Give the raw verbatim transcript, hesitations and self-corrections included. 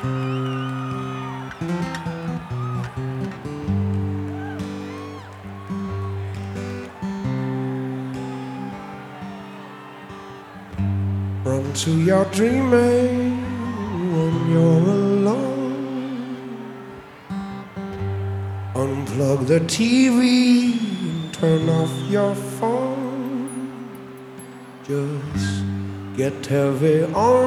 Run to your dreaming when you're alone. Unplug the T V and turn off your phone. Just get heavy on